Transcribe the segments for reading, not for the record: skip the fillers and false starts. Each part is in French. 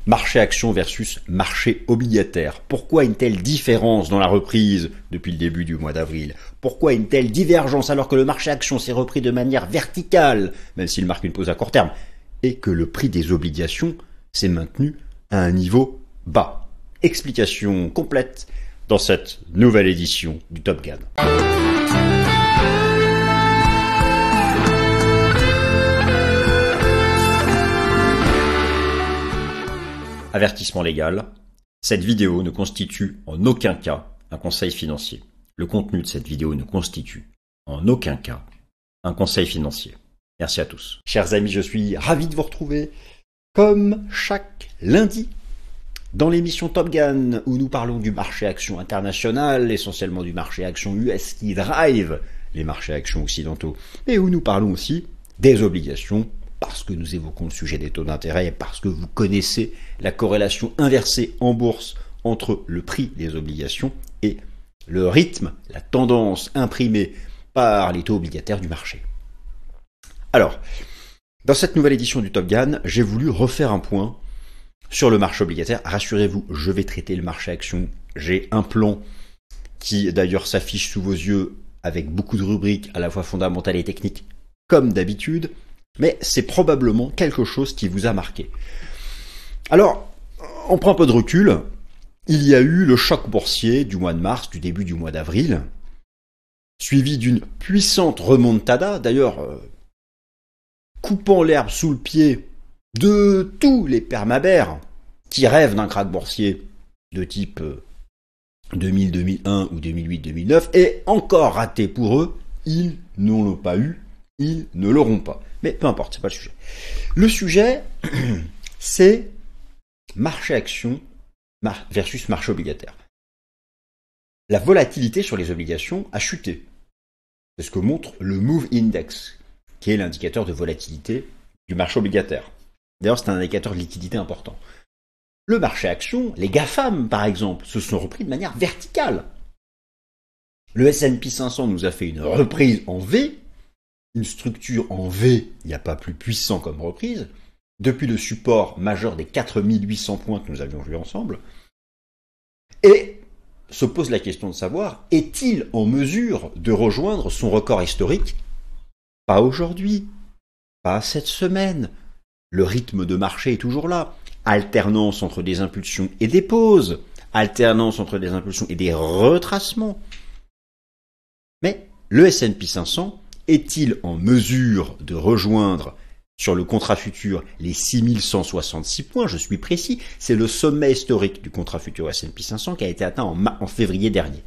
Marché action versus marché obligataire. Pourquoi une telle différence dans la reprise depuis le début du mois d'avril? Pourquoi une telle divergence alors que le marché action s'est repris de manière verticale, même s'il marque une pause à court terme, et que le prix des obligations s'est maintenu à un niveau bas? Explication complète dans cette nouvelle édition du Top Gun. Avertissement légal, cette vidéo ne constitue en aucun cas un conseil financier. Le contenu de cette vidéo ne constitue en aucun cas un conseil financier. Merci à tous. Chers amis, je suis ravi de vous retrouver comme chaque lundi dans l'émission Top Gun où nous parlons du marché action international, essentiellement du marché action US qui drive les marchés actions occidentaux, et où nous parlons aussi des obligations parce que nous évoquons le sujet des taux d'intérêt et parce que vous connaissez la corrélation inversée en bourse entre le prix des obligations et le rythme, la tendance imprimée par les taux obligataires du marché. Alors, dans cette nouvelle édition du Top Gun, j'ai voulu refaire un point sur le marché obligataire. Rassurez-vous, je vais traiter le marché action. J'ai un plan qui d'ailleurs s'affiche sous vos yeux avec beaucoup de rubriques à la fois fondamentales et techniques, comme d'habitude. Mais c'est probablement quelque chose qui vous a marqué. Alors, on prend un peu de recul. Il y a eu le choc boursier du mois de mars, du début du mois d'avril, suivi d'une puissante remontada, d'ailleurs coupant l'herbe sous le pied de tous les permabères qui rêvent d'un krach boursier de type 2000, 2001 ou 2008, 2009, et encore raté pour eux, ils n'en l'ont pas eu, ils ne l'auront pas. Mais peu importe, c'est pas le sujet. Le sujet, c'est marché action versus marché obligataire. La volatilité sur les obligations a chuté. C'est ce que montre le Move Index, qui est l'indicateur de volatilité du marché obligataire. D'ailleurs, c'est un indicateur de liquidité important. Le marché action, les GAFAM par exemple, se sont repris de manière verticale. Le S&P 500 nous a fait une reprise en V, une structure en V, il n'y a pas plus puissant comme reprise, depuis le support majeur des 4800 points que nous avions vus ensemble, et se pose la question de savoir, est-il en mesure de rejoindre son record historique? Pas aujourd'hui, pas cette semaine. Le rythme de marché est toujours là. Alternance entre des impulsions et des pauses, alternance entre des impulsions et des retracements. Mais le S&P 500 est-il en mesure de rejoindre sur le contrat futur les 6166 points? Je suis précis, c'est le sommet historique du contrat futur S&P 500 qui a été atteint en février dernier.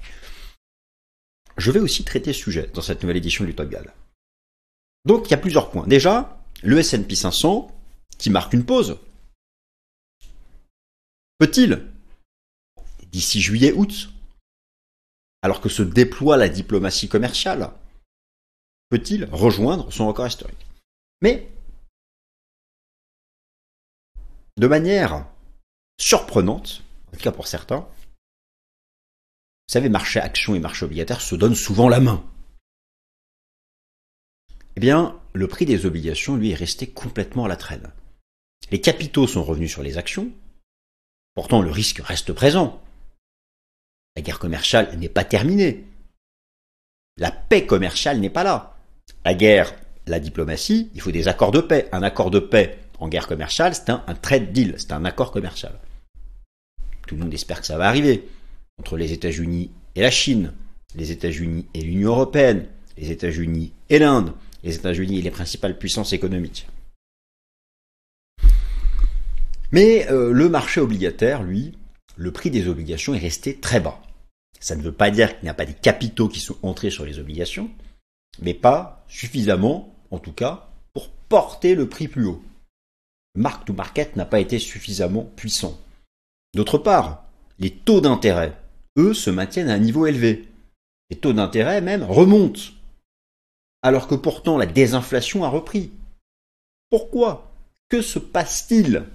Je vais aussi traiter ce sujet dans cette nouvelle édition du Top Gun. Donc il y a plusieurs points. Déjà, le S&P 500 qui marque une pause. Peut-il, d'ici juillet-août, alors que se déploie la diplomatie commerciale, peut-il rejoindre son record historique? Mais, de manière surprenante, en tout cas pour certains, vous savez, marché action et marché obligataire se donnent souvent la main. Eh bien, le prix des obligations, lui, est resté complètement à la traîne. Les capitaux sont revenus sur les actions, pourtant le risque reste présent. La guerre commerciale n'est pas terminée. La paix commerciale n'est pas là. La guerre, la diplomatie, il faut des accords de paix. Un accord de paix en guerre commerciale, c'est un trade deal, c'est un accord commercial. Tout le monde espère que ça va arriver. Entre les États-Unis et la Chine, les États-Unis et l'Union européenne, les États-Unis et l'Inde, les États-Unis et les principales puissances économiques. Mais le marché obligataire, lui, le prix des obligations est resté très bas. Ça ne veut pas dire qu'il n'y a pas des capitaux qui sont entrés sur les obligations, mais pas suffisamment, en tout cas, pour porter le prix plus haut. Le mark to market n'a pas été suffisamment puissant. D'autre part, les taux d'intérêt, eux, se maintiennent à un niveau élevé. Les taux d'intérêt même remontent, alors que pourtant la désinflation a repris. Pourquoi? Que se passe-t-il?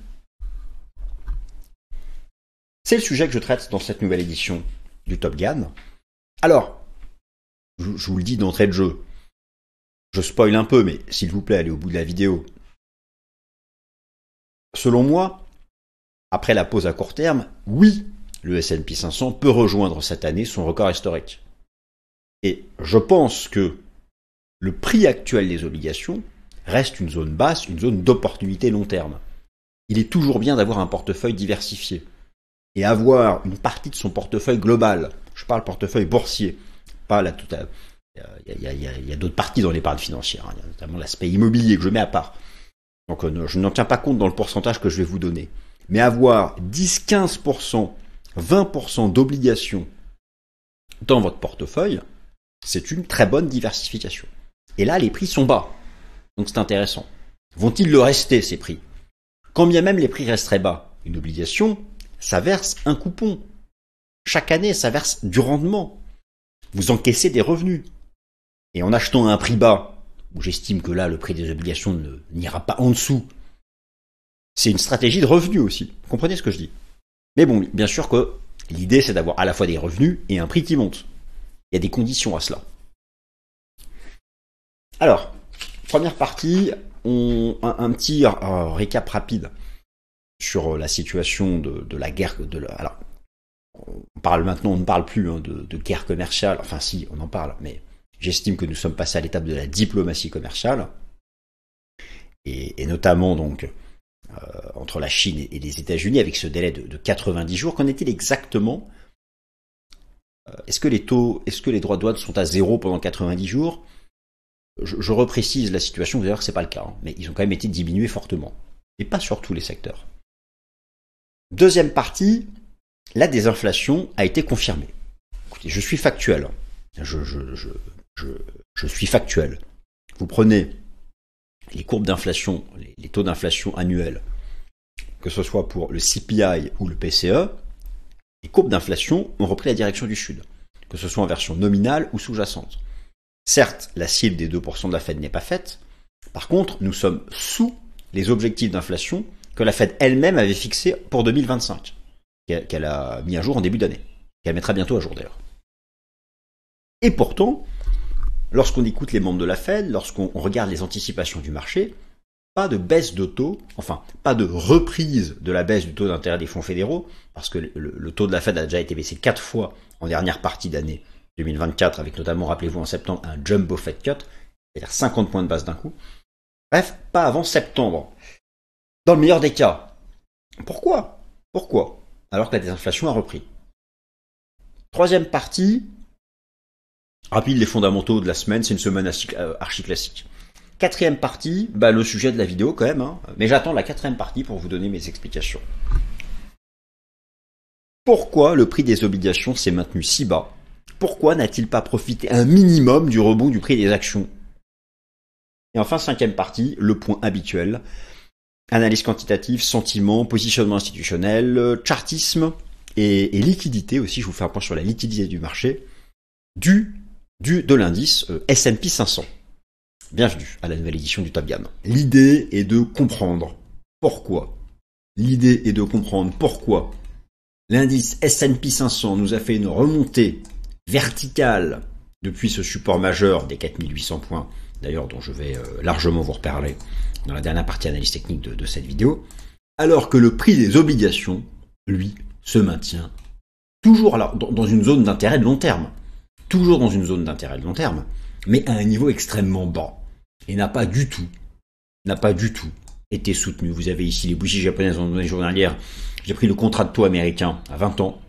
C'est le sujet que je traite dans cette nouvelle édition du Top Gun. Alors, je vous le dis d'entrée de jeu, je spoil un peu, mais s'il vous plaît, allez au bout de la vidéo. Selon moi, après la pause à court terme, oui, le S&P 500 peut rejoindre cette année son record historique. Et je pense que le prix actuel des obligations reste une zone basse, une zone d'opportunité long terme. Il est toujours bien d'avoir un portefeuille diversifié et avoir une partie de son portefeuille global. Je parle portefeuille boursier, pas la totale. Il y a d'autres parties dans l'épargne financière, hein. Il y a notamment l'aspect immobilier que je mets à part. Donc je n'en tiens pas compte dans le pourcentage que je vais vous donner. Mais avoir 10, 15%, 20% d'obligations dans votre portefeuille, c'est une très bonne diversification. Et là, les prix sont bas. Donc c'est intéressant. Vont-ils le rester, ces prix? Quand bien même les prix resteraient bas, une obligation, ça verse un coupon. Chaque année, ça verse du rendement. Vous encaissez des revenus. Et en achetant à un prix bas, où j'estime que là, le prix des obligations n'ira pas en dessous, c'est une stratégie de revenu aussi. Vous comprenez ce que je dis? Mais bon, bien sûr que l'idée, c'est d'avoir à la fois des revenus et un prix qui monte. Il y a des conditions à cela. Alors, première partie, un petit récap rapide sur la situation de la guerre. Alors, on ne parle plus de guerre commerciale. Enfin, si, on en parle, mais j'estime que nous sommes passés à l'étape de la diplomatie commerciale, et notamment donc entre la Chine et les États-Unis, avec ce délai de 90 jours. Qu'en est-il exactement? Est-ce que les droits de douane sont à zéro pendant 90 jours? Je reprécise la situation, vous allez voir que c'est pas le cas, hein, mais ils ont quand même été diminués fortement, et pas sur tous les secteurs. Deuxième partie, la désinflation a été confirmée. Écoutez, je suis factuel. Je suis factuel. Vous prenez les courbes d'inflation, les taux d'inflation annuels, que ce soit pour le CPI ou le PCE, les courbes d'inflation ont repris la direction du sud, que ce soit en version nominale ou sous-jacente. Certes, la cible des 2% de la Fed n'est pas faite. Par contre, nous sommes sous les objectifs d'inflation que la Fed elle-même avait fixés pour 2025, qu'elle a mis à jour en début d'année, qu'elle mettra bientôt à jour d'ailleurs. Et pourtant, lorsqu'on écoute les membres de la Fed, lorsqu'on regarde les anticipations du marché, pas de baisse de taux, enfin, pas de reprise de la baisse du taux d'intérêt des fonds fédéraux, parce que le taux de la Fed a déjà été baissé 4 fois en dernière partie d'année 2024, avec notamment, rappelez-vous, en septembre, un jumbo Fed cut, c'est-à-dire 50 points de base d'un coup. Bref, pas avant septembre. Dans le meilleur des cas. Pourquoi? Alors que la désinflation a repris. Troisième partie, rapide les fondamentaux de la semaine, c'est une semaine archi classique. Quatrième partie, le sujet de la vidéo quand même, hein, mais j'attends la quatrième partie pour vous donner mes explications. Pourquoi le prix des obligations s'est maintenu si bas? Pourquoi n'a-t-il pas profité un minimum du rebond du prix des actions? Et enfin, cinquième partie, le point habituel, analyse quantitative, sentiment, positionnement institutionnel, chartisme et liquidité aussi. Je vous fais un point sur la liquidité du marché de l'indice S&P 500. Bienvenue à la nouvelle édition du Top Gun. L'idée est de comprendre pourquoi. L'indice S&P 500 nous a fait une remontée verticale depuis ce support majeur des 4800 points, d'ailleurs dont je vais largement vous reparler dans la dernière partie analyse technique de cette vidéo, alors que le prix des obligations, lui, se maintient toujours alors, dans une zone d'intérêt de long terme. Toujours dans une zone d'intérêt de long terme, mais à un niveau extrêmement bas, et n'a pas du tout été soutenu. Vous avez ici les bougies japonaises dans les journalières. J'ai pris le contrat de taux américain à 20 ans.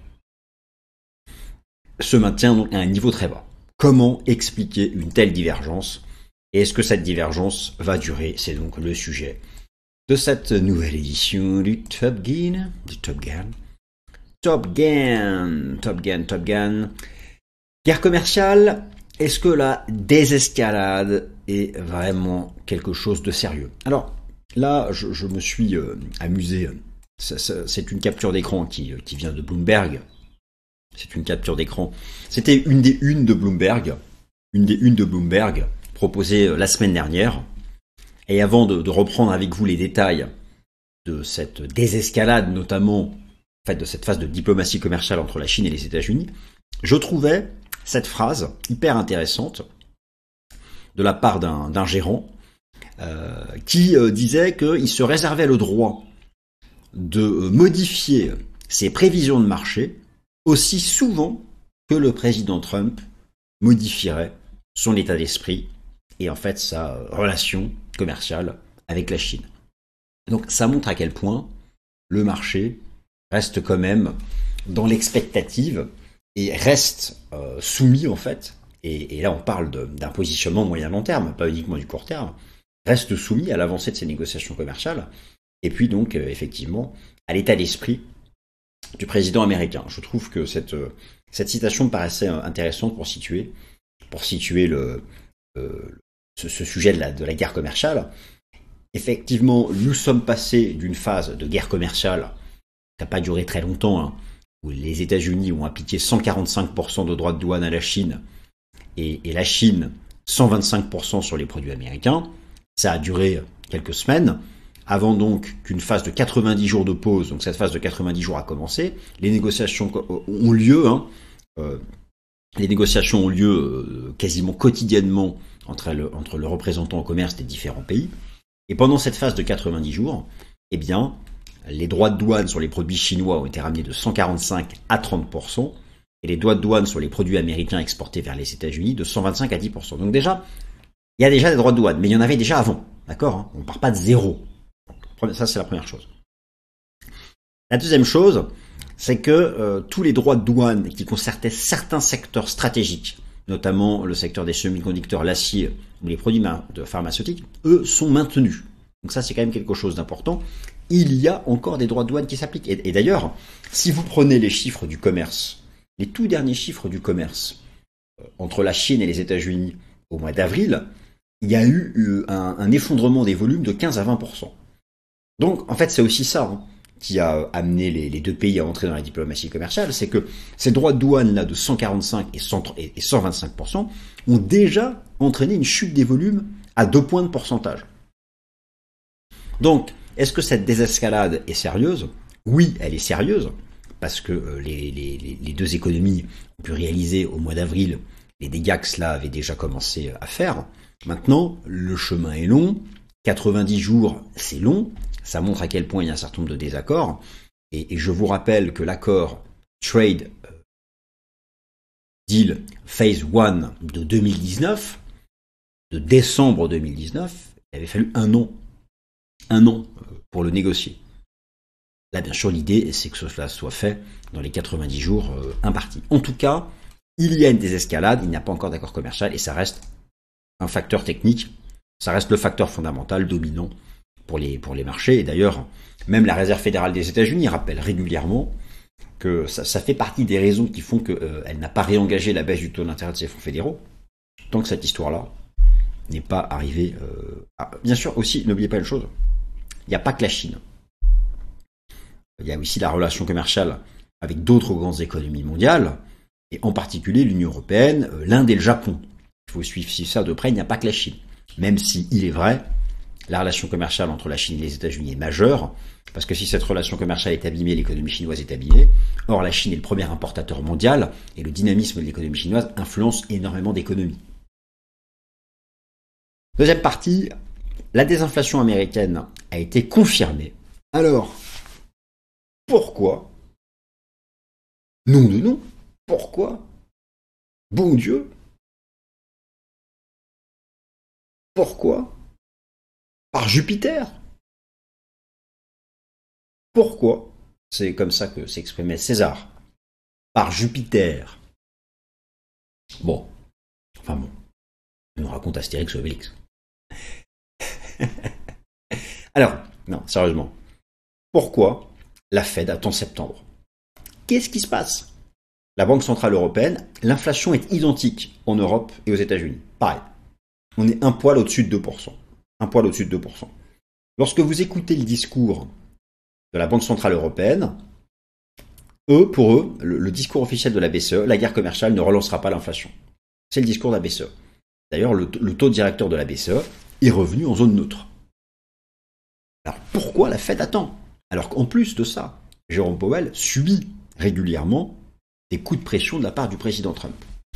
Se maintient donc à un niveau très bas. Comment expliquer une telle divergence? Et est-ce que cette divergence va durer? C'est donc le sujet de cette nouvelle édition du Top Gun. Top Gun. Guerre commerciale, est-ce que la désescalade est vraiment quelque chose de sérieux? Alors là, je me suis amusé. C'est une capture d'écran qui vient de Bloomberg. C'est une capture d'écran. C'était une des unes de Bloomberg. Proposée la semaine dernière. Et avant de reprendre avec vous les détails de cette désescalade, notamment en fait, de cette phase de diplomatie commerciale entre la Chine et les États-Unis, je trouvais cette phrase hyper intéressante de la part d'un gérant qui disait qu'il se réservait le droit, de modifier ses prévisions de marché aussi souvent que le président Trump modifierait son état d'esprit et en fait sa relation commerciale avec la Chine. Donc ça montre à quel point le marché reste quand même dans l'expectative et reste soumis en fait, et là on parle d'un positionnement moyen-long terme, pas uniquement du court terme, reste soumis à l'avancée de ces négociations commerciales, et puis donc effectivement à l'état d'esprit du président américain. Je trouve que cette citation me paraissait intéressante pour situer ce sujet de la guerre commerciale. Effectivement, nous sommes passés d'une phase de guerre commerciale qui n'a pas duré très longtemps, hein, où les États-Unis ont appliqué 145% de droits de douane à la Chine et la Chine 125% sur les produits américains. Ça a duré quelques semaines, avant donc qu'une phase de 90 jours de pause, donc cette phase de 90 jours a commencé. Les négociations ont lieu, quasiment quotidiennement entre le représentant au commerce des différents pays. Et pendant cette phase de 90 jours, eh bien, les droits de douane sur les produits chinois ont été ramenés de 145 à 30%, et les droits de douane sur les produits américains exportés vers les États-Unis de 125 à 10%. Donc déjà, il y a déjà des droits de douane, mais il y en avait déjà avant, d'accord, hein, on ne part pas de zéro. Ça, c'est la première chose. La deuxième chose, c'est que tous les droits de douane qui concernaient certains secteurs stratégiques, notamment le secteur des semi-conducteurs, l'acier ou les produits pharmaceutiques, eux, sont maintenus. Donc ça, c'est quand même quelque chose d'important. Il y a encore des droits de douane qui s'appliquent. Et d'ailleurs, si vous prenez les chiffres du commerce, les tout derniers chiffres du commerce entre la Chine et les États-Unis au mois d'avril, il y a eu un effondrement des volumes de 15 à 20%. Donc, en fait, c'est aussi ça qui a amené les deux pays à entrer dans la diplomatie commerciale, c'est que ces droits de douane-là de 145 et 125% ont déjà entraîné une chute des volumes à 2 points de pourcentage. Donc, est-ce que cette désescalade est sérieuse ? Oui, elle est sérieuse, parce que les deux économies ont pu réaliser au mois d'avril les dégâts que cela avait déjà commencé à faire. Maintenant, le chemin est long, 90 jours, c'est long, ça montre à quel point il y a un certain nombre de désaccords, et je vous rappelle que l'accord Trade Deal Phase 1 de 2019, de décembre 2019, il avait fallu un an pour le négocier. Là, bien sûr, l'idée, c'est que cela soit fait dans les 90 jours impartis. En tout cas, il y a une désescalade, il n'y a pas encore d'accord commercial, et ça reste un facteur technique, ça reste le facteur fondamental, dominant pour les marchés. Et d'ailleurs, même la Réserve fédérale des États-Unis rappelle régulièrement que ça fait partie des raisons qui font qu'elle n'a pas réengagé la baisse du taux d'intérêt de ses fonds fédéraux, tant que cette histoire-là n'est pas arrivée. Bien sûr, aussi, n'oubliez pas une chose, il n'y a pas que la Chine. Il y a aussi la relation commerciale avec d'autres grandes économies mondiales, et en particulier l'Union européenne, l'Inde et le Japon. Il faut suivre ça de près, il n'y a pas que la Chine. Même si, il est vrai, la relation commerciale entre la Chine et les États-Unis est majeure, parce que si cette relation commerciale est abîmée, l'économie chinoise est abîmée. Or, la Chine est le premier importateur mondial, et le dynamisme de l'économie chinoise influence énormément d'économies. Deuxième partie, la désinflation américaine a été confirmée. Alors, pourquoi ? Nom de nom, pourquoi ? Bon Dieu ! Pourquoi ? Par Jupiter ? Pourquoi ? C'est comme ça que s'exprimait César. Par Jupiter. Bon. On nous raconte Astérix ou Obélix. Alors, non, sérieusement. Pourquoi la Fed attend septembre ? Qu'est-ce qui se passe ? La Banque Centrale Européenne, l'inflation est identique en Europe et aux États-Unis. Pareil. On est un poil au-dessus de 2%. Un poil au-dessus de 2%. Lorsque vous écoutez le discours de la Banque Centrale Européenne, pour eux, le discours officiel de la BCE, la guerre commerciale ne relancera pas l'inflation. C'est le discours de la BCE. D'ailleurs, le taux directeur de la BCE est revenu en zone neutre. Alors pourquoi la Fed attend ? Alors qu'en plus de ça, Jérôme Powell subit régulièrement des coups de pression de la part du président Trump.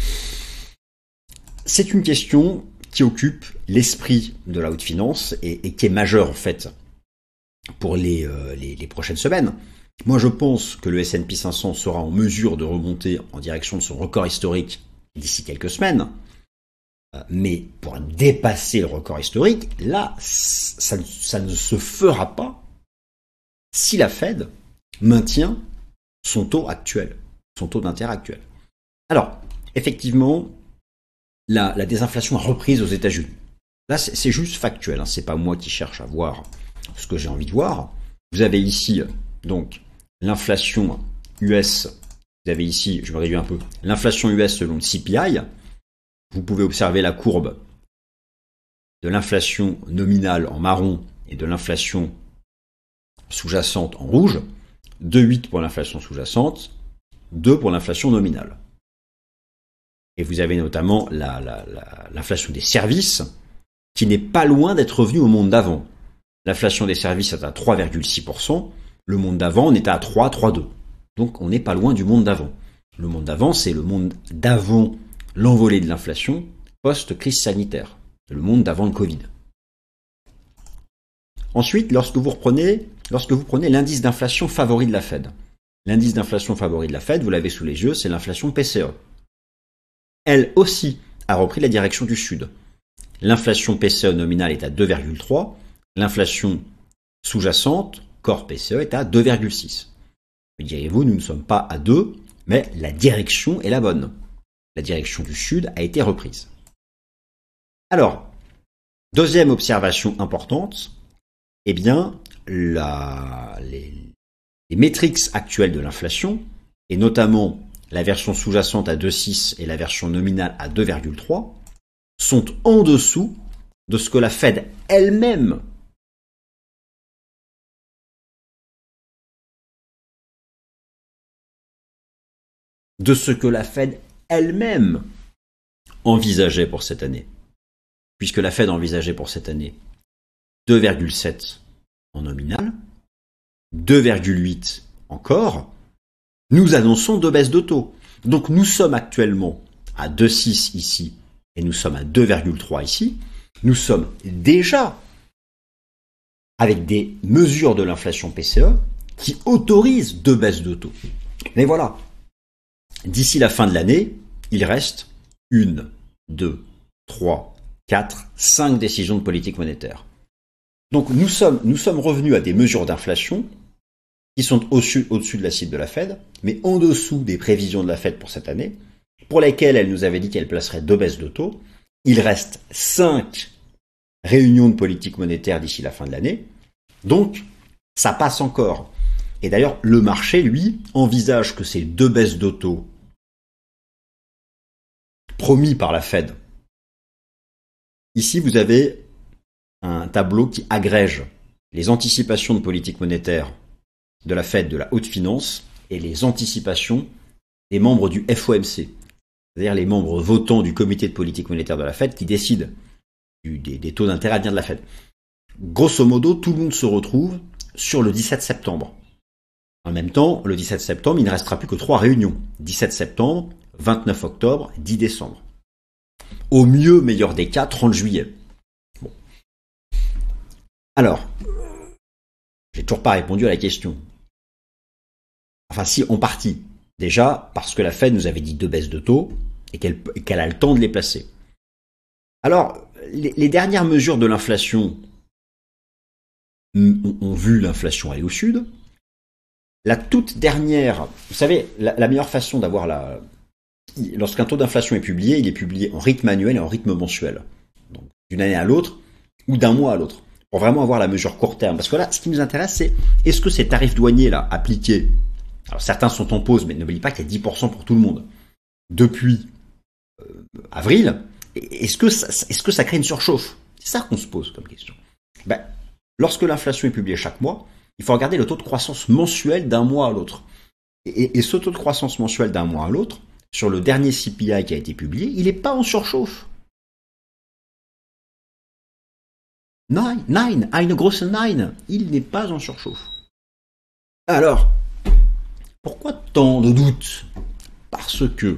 C'est une question qui occupe l'esprit de la haute finance et qui est majeure en fait pour les prochaines semaines. Moi, je pense que le S&P 500 sera en mesure de remonter en direction de son record historique d'ici quelques semaines. Mais pour dépasser le record historique, là, ça ne se fera pas si la Fed maintient son taux actuel, son taux d'intérêt actuel. Alors, effectivement, la désinflation a repris aux États-Unis. Là, c'est juste factuel, hein, c'est pas moi qui cherche à voir ce que j'ai envie de voir. Vous avez ici, donc, l'inflation US. Vous avez ici, je me réduis un peu, l'inflation US selon le CPI. Vous pouvez observer la courbe de l'inflation nominale en marron et de l'inflation sous-jacente en rouge. 2,8 pour l'inflation sous-jacente, 2 pour l'inflation nominale. Et vous avez notamment l'inflation des services, qui n'est pas loin d'être revenue au monde d'avant. L'inflation des services est à 3,6%, le monde d'avant on était à 3, 3,2. Donc on n'est pas loin du monde d'avant. Le monde d'avant, c'est le monde d'avant l'envolée de l'inflation post-crise sanitaire. C'est le monde d'avant le Covid. Ensuite, lorsque vous prenez l'indice d'inflation favori de la Fed. L'indice d'inflation favori de la Fed, vous l'avez sous les yeux, c'est l'inflation PCE. Elle aussi a repris la direction du sud. L'inflation PCE nominale est à 2,3, l'inflation sous-jacente, corps PCE, est à 2,6. Me direz-vous, nous ne sommes pas à 2, mais la direction est la bonne. La direction du sud a été reprise. Alors, deuxième observation importante, eh bien, les métriques actuelles de l'inflation, et notamment la version sous-jacente à 2,6 et la version nominale à 2,3, sont en dessous de ce que la Fed elle-même envisageait pour cette année. Puisque la Fed envisageait pour cette année 2,7 en nominal, 2,8 encore, nous annonçons 2 baisses de taux. Donc nous sommes actuellement à 2,6 ici et nous sommes à 2,3 ici. Nous sommes déjà avec des mesures de l'inflation PCE qui autorisent 2 baisses de taux. Mais voilà, d'ici la fin de l'année, il reste 1, 2, 3, 4, 5 décisions de politique monétaire. Donc nous sommes revenus à des mesures d'inflation qui sont au-dessus de la cible de la Fed, mais en dessous des prévisions de la Fed pour cette année, pour lesquelles elle nous avait dit qu'elle placerait 2 baisses de taux. Il reste 5 réunions de politique monétaire d'ici la fin de l'année. Donc, ça passe encore. Et d'ailleurs, le marché, lui, envisage que ces 2 baisses de taux promis par la Fed. Ici, vous avez un tableau qui agrège les anticipations de politique monétaire de la Fed, de la haute finance, et les anticipations des membres du FOMC, c'est-à-dire les membres votants du comité de politique monétaire de la Fed qui décident des taux d'intérêt à venir de la Fed. Grosso modo, tout le monde se retrouve sur le 17 septembre. En même temps, le 17 septembre, il ne restera plus que 3 réunions. 17 septembre, 29 octobre, 10 décembre. Au mieux, meilleur des cas, 30 juillet. Bon. Alors, j'ai toujours pas répondu à la question. Enfin, si, en partie. Déjà, parce que la Fed nous avait dit 2 baisses de taux et qu'elle a le temps de les placer. Alors, les dernières mesures de l'inflation ont vu l'inflation aller au sud. La toute dernière, vous savez, la meilleure façon d'avoir lorsqu'un taux d'inflation est publié, il est publié en rythme annuel et en rythme mensuel. Donc, d'une année à l'autre ou d'un mois à l'autre. Pour vraiment avoir la mesure court terme. Parce que là, ce qui nous intéresse, c'est est-ce que ces tarifs douaniers là appliqués, alors certains sont en pause, mais n'oubliez pas qu'il y a 10% pour tout le monde, depuis avril, est-ce que ça crée une surchauffe? C'est ça qu'on se pose comme question. Lorsque l'inflation est publiée chaque mois, il faut regarder le taux de croissance mensuel d'un mois à l'autre. Et ce taux de croissance mensuel d'un mois à l'autre, sur le dernier CPI qui a été publié, il n'est pas en surchauffe. Eine grosse Nine, il n'est pas en surchauffe. Alors, pourquoi tant de doutes? Parce que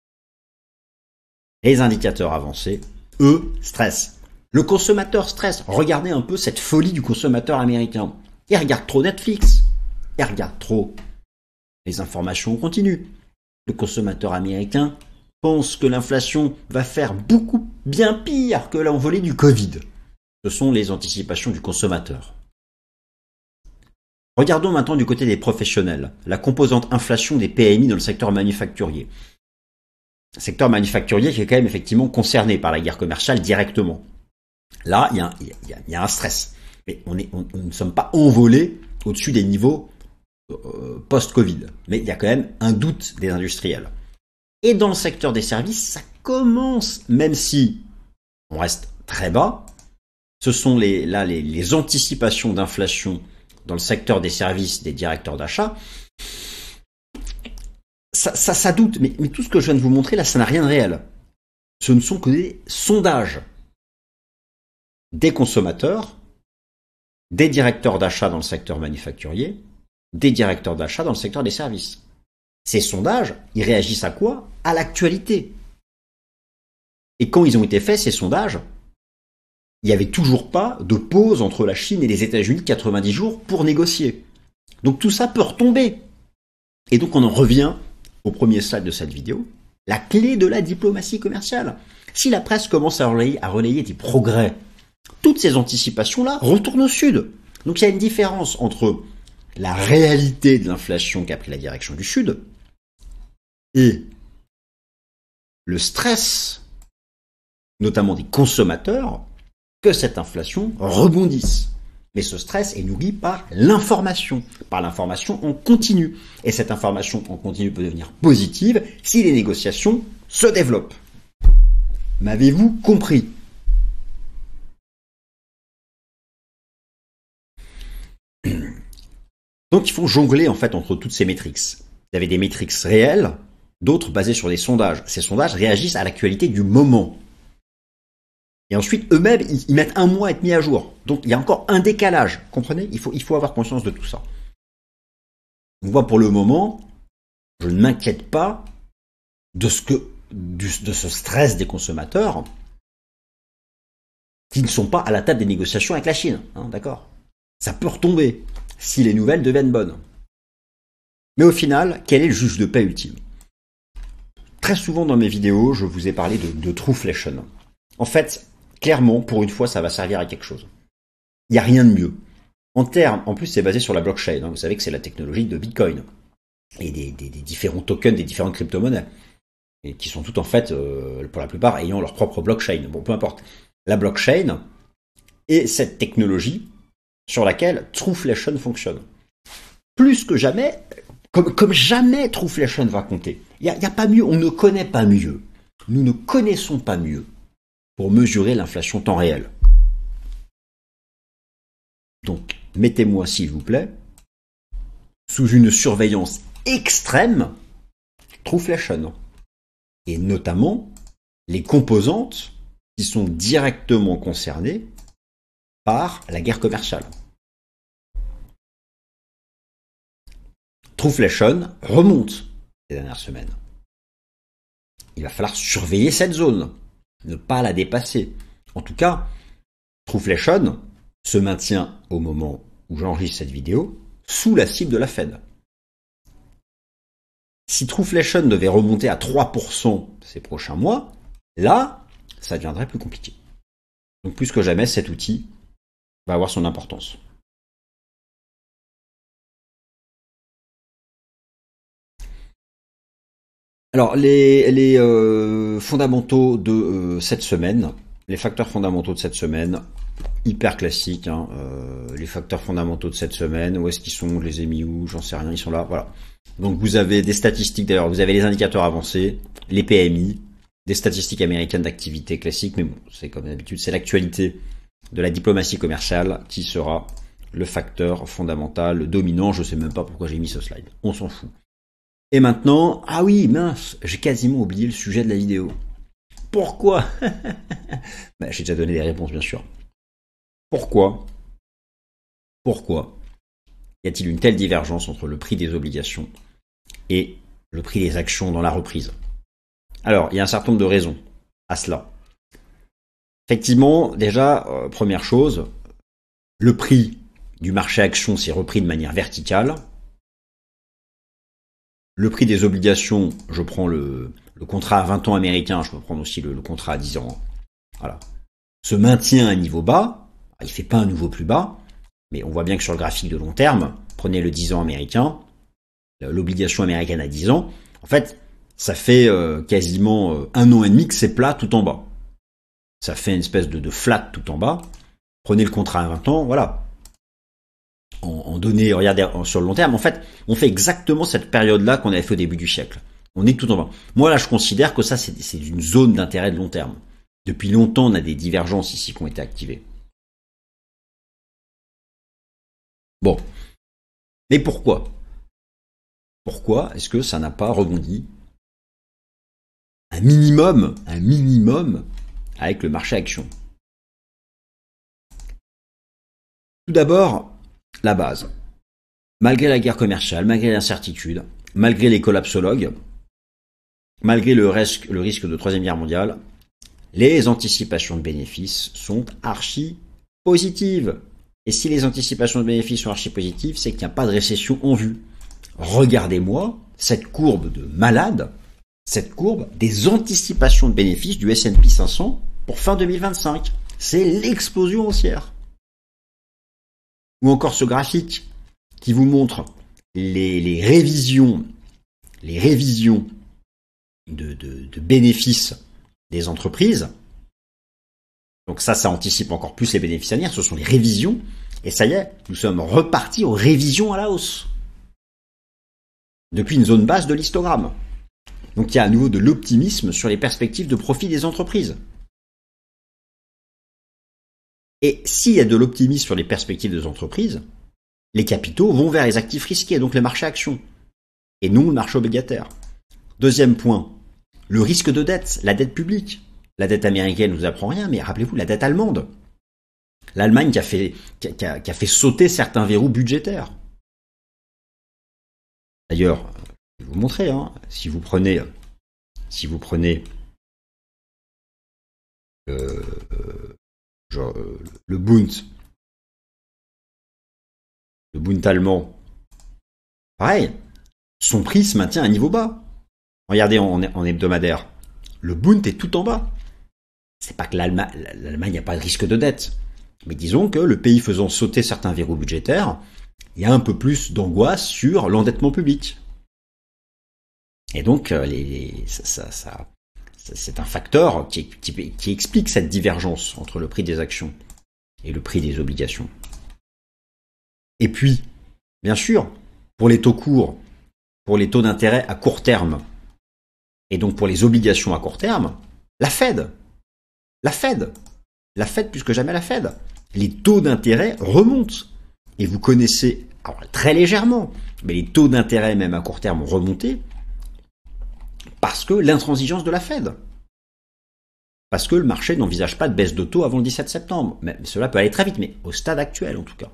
les indicateurs avancés, eux, stressent. Le consommateur stresse. Regardez un peu cette folie du consommateur américain. Ils regardent trop Netflix. Ils regardent trop les informations continues. Le consommateur américain pense que l'inflation va faire beaucoup bien pire que l'envolée du Covid. Ce sont les anticipations du consommateur. Regardons maintenant du côté des professionnels, la composante inflation des PMI dans le secteur manufacturier. Secteur manufacturier qui est quand même effectivement concerné par la guerre commerciale directement. Là, il y a un stress. Mais on ne sommes pas envolés au-dessus des niveaux post-Covid. Mais il y a quand même un doute des industriels. Et dans le secteur des services, ça commence, même si on reste très bas, ce sont les anticipations d'inflation dans le secteur des services des directeurs d'achat. Ça doute, mais tout ce que je viens de vous montrer là, ça n'a rien de réel. Ce ne sont que des sondages des consommateurs, des directeurs d'achat dans le secteur manufacturier, des directeurs d'achat dans le secteur des services. Ces sondages, ils réagissent à quoi? À l'actualité. Et quand ils ont été faits, ces sondages, il n'y avait toujours pas de pause entre la Chine et les États-Unis 90 jours pour négocier. Donc tout ça peut retomber. Et donc on en revient au premier slide de cette vidéo, la clé de la diplomatie commerciale. Si la presse commence à relayer des progrès, toutes ces anticipations-là retournent au sud. Donc il y a une différence entre la réalité de l'inflation qui a pris la direction du sud et le stress, notamment des consommateurs, que cette inflation rebondisse. Mais ce stress est nourri par l'information en continu. Et cette information en continu peut devenir positive si les négociations se développent. M'avez-vous compris? Donc il faut jongler en fait entre toutes ces métriques. Vous avez des métriques réelles, d'autres basées sur des sondages. Ces sondages réagissent à l'actualité du moment. Et ensuite, eux-mêmes, ils mettent un mois à être mis à jour. Donc, il y a encore un décalage. Comprenez? Il faut avoir conscience de tout ça. Donc, moi, pour le moment, je ne m'inquiète pas de ce stress des consommateurs qui ne sont pas à la table des négociations avec la Chine. Hein, d'accord? Ça peut retomber si les nouvelles deviennent bonnes. Mais au final, quel est le juge de paix ultime? Très souvent dans mes vidéos, je vous ai parlé de Trueflation. En fait, clairement, pour une fois, ça va servir à quelque chose. Il n'y a rien de mieux. En plus, c'est basé sur la blockchain. Hein. Vous savez que c'est la technologie de Bitcoin et des différents tokens, des différentes crypto-monnaies, et qui sont toutes en fait, pour la plupart, ayant leur propre blockchain. Bon, peu importe. La blockchain est cette technologie sur laquelle Trueflation fonctionne. Plus que jamais, comme jamais Trueflation va compter. Il y a pas mieux. On ne connaît pas mieux. Nous ne connaissons pas mieux pour mesurer l'inflation temps réel. Donc, mettez-moi, s'il vous plaît, sous une surveillance extrême, Trueflation. Et notamment, les composantes qui sont directement concernées par la guerre commerciale. Trueflation remonte ces dernières semaines. Il va falloir surveiller cette zone. Ne pas la dépasser. En tout cas, Trueflation se maintient au moment où j'enregistre cette vidéo sous la cible de la Fed. Si Trueflation devait remonter à 3% ces prochains mois, là, ça deviendrait plus compliqué. Donc plus que jamais, cet outil va avoir son importance. Alors, les fondamentaux de cette semaine, les facteurs fondamentaux de cette semaine, hyper classiques, hein, les facteurs fondamentaux de cette semaine, où est-ce qu'ils sont, je les ai mis où, j'en sais rien, ils sont là, voilà. Donc vous avez des statistiques d'ailleurs, vous avez les indicateurs avancés, les PMI, des statistiques américaines d'activité classiques, mais bon, c'est comme d'habitude, c'est l'actualité de la diplomatie commerciale qui sera le facteur fondamental dominant, je sais même pas pourquoi j'ai mis ce slide, on s'en fout. Et maintenant, ah oui, mince, j'ai quasiment oublié le sujet de la vidéo. Pourquoi? J'ai déjà donné des réponses, bien sûr. Pourquoi y a-t-il une telle divergence entre le prix des obligations et le prix des actions dans la reprise? Alors, il y a un certain nombre de raisons à cela. Effectivement, déjà, première chose, le prix du marché action s'est repris de manière verticale. Le prix des obligations, je prends le contrat à 20 ans américain, je peux prendre aussi le contrat à 10 ans. Voilà. Se maintient à un niveau bas. Il ne fait pas un nouveau plus bas, mais on voit bien que sur le graphique de long terme, prenez le 10 ans américain, l'obligation américaine à 10 ans, en fait, ça fait quasiment 1 an et demi que c'est plat tout en bas. Ça fait une espèce de flat tout en bas. Prenez le contrat à 20 ans, voilà. En données, regardez sur le long terme, en fait, on fait exactement cette période-là qu'on avait fait au début du siècle. On est tout en bas. Moi, là, je considère que ça, c'est une zone d'intérêt de long terme. Depuis longtemps, on a des divergences ici qui ont été activées. Bon. Mais pourquoi? Pourquoi est-ce que ça n'a pas rebondi un minimum avec le marché action? Tout d'abord, la base. Malgré la guerre commerciale, malgré l'incertitude, malgré les collapsologues, malgré le risque de troisième guerre mondiale, les anticipations de bénéfices sont archi positives. Et si les anticipations de bénéfices sont archi positives, c'est qu'il n'y a pas de récession en vue. Regardez-moi cette courbe de malade, cette courbe des anticipations de bénéfices du S&P 500 pour fin 2025. C'est l'explosion haussière. Ou encore ce graphique qui vous montre les révisions de bénéfices des entreprises. Donc ça anticipe encore plus les bénéfices à venir, ce sont les révisions, et ça y est, nous sommes repartis aux révisions à la hausse. Depuis une zone basse de l'histogramme. Donc il y a à nouveau de l'optimisme sur les perspectives de profit des entreprises. Et s'il y a de l'optimisme sur les perspectives des entreprises, les capitaux vont vers les actifs risqués, donc les marchés actions, et non le marché obligataire. Deuxième point, le risque de dette, la dette publique. La dette américaine ne vous apprend rien, mais rappelez-vous la dette allemande. L'Allemagne qui a fait sauter certains verrous budgétaires. D'ailleurs, je vais vous montrer, si vous prenez le Bund allemand, pareil, son prix se maintient à un niveau bas. Regardez en hebdomadaire, le Bund est tout en bas. C'est pas que l'Allemagne n'a pas de risque de dette, mais disons que le pays faisant sauter certains verrous budgétaires, il y a un peu plus d'angoisse sur l'endettement public. Et donc, c'est un facteur qui explique cette divergence entre le prix des actions et le prix des obligations. Et puis, bien sûr, pour les taux courts, pour les taux d'intérêt à court terme, et donc pour les obligations à court terme, la Fed, plus que jamais la Fed, les taux d'intérêt remontent. Et vous connaissez, alors très légèrement, mais les taux d'intérêt même à court terme ont remonté parce que l'intransigeance de la Fed. Parce que le marché n'envisage pas de baisse de taux avant le 17 septembre. Mais cela peut aller très vite, mais au stade actuel en tout cas.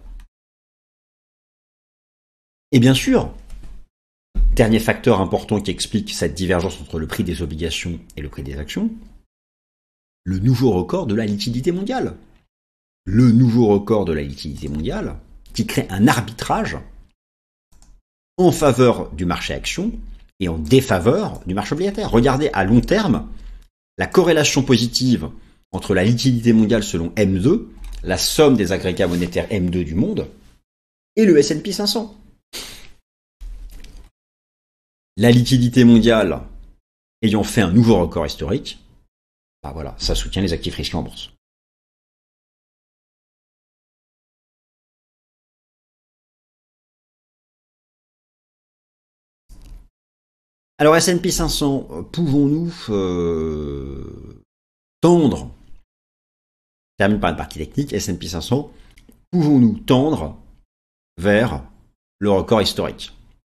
Et bien sûr, dernier facteur important qui explique cette divergence entre le prix des obligations et le prix des actions, le nouveau record de la liquidité mondiale. Le nouveau record de la liquidité mondiale qui crée un arbitrage en faveur du marché action et en défaveur du marché obligataire. Regardez à long terme la corrélation positive entre la liquidité mondiale selon M2, la somme des agrégats monétaires M2 du monde, et le S&P 500. La liquidité mondiale ayant fait un nouveau record historique, bah voilà, ça soutient les actifs risqués en bourse. Alors S&P 500, pouvons-nous tendre, je termine par une partie technique, S&P 500, pouvons-nous tendre vers le record historique?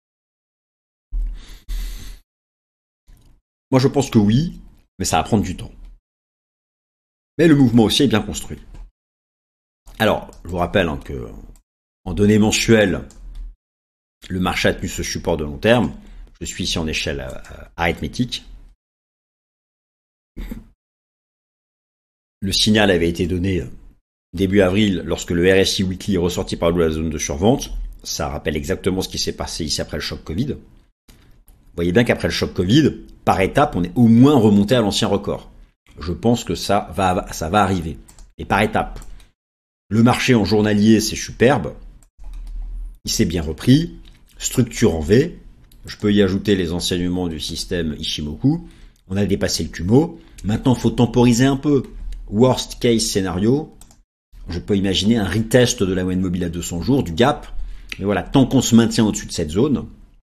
Moi je pense que oui, mais ça va prendre du temps. Mais le mouvement aussi est bien construit. Alors, je vous rappelle que en données mensuelles, le marché a tenu ce support de long terme. Je suis ici en échelle arithmétique. Le signal avait été donné Début avril, lorsque le RSI Weekly est ressorti par la zone de survente, ça rappelle exactement ce qui s'est passé ici après le choc Covid. Vous voyez bien qu'après le choc Covid, par étape, on est au moins remonté à l'ancien record. Je pense que ça va arriver. Et par étape. Le marché en journalier, c'est superbe. Il s'est bien repris. Structure en V. Je peux y ajouter les enseignements du système Ishimoku. On a dépassé le Kumo. Maintenant, il faut temporiser un peu. Worst case scénario. Je peux imaginer un retest de la moyenne mobile à 200 jours, du gap. Mais voilà, tant qu'on se maintient au-dessus de cette zone,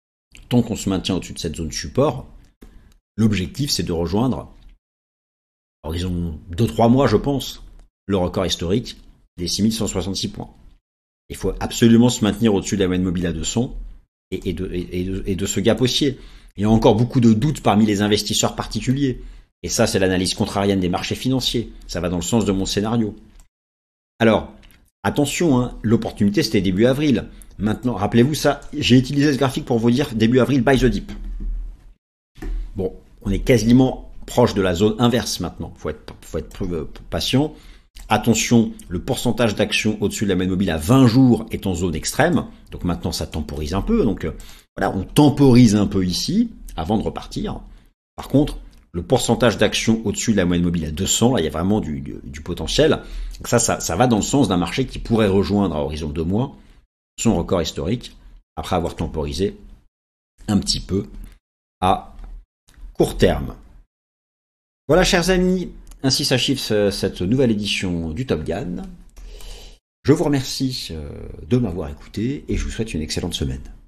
support, l'objectif, c'est de rejoindre, à horizon 2-3 mois, je pense, le record historique des 6166 points. Il faut absolument se maintenir au-dessus de la moyenne mobile à 200 et de ce gap haussier. Il y a encore beaucoup de doutes parmi les investisseurs particuliers. Et ça, c'est l'analyse contrarienne des marchés financiers. Ça va dans le sens de mon scénario. Alors, attention, hein, l'opportunité, c'était début avril. Maintenant, rappelez-vous ça, j'ai utilisé ce graphique pour vous dire début avril, buy the dip. Bon, on est quasiment proche de la zone inverse maintenant. Faut être patient. Attention, le pourcentage d'actions au-dessus de la moyenne mobile à 20 jours est en zone extrême. Donc maintenant, ça temporise un peu. Donc voilà, on temporise un peu ici avant de repartir. Par contre, le pourcentage d'actions au-dessus de la moyenne mobile à 200, là, il y a vraiment du potentiel. Donc ça va dans le sens d'un marché qui pourrait rejoindre à horizon 2 mois son record historique après avoir temporisé un petit peu à court terme. Voilà, chers amis, ainsi s'achève cette nouvelle édition du Top Gun. Je vous remercie de m'avoir écouté et je vous souhaite une excellente semaine.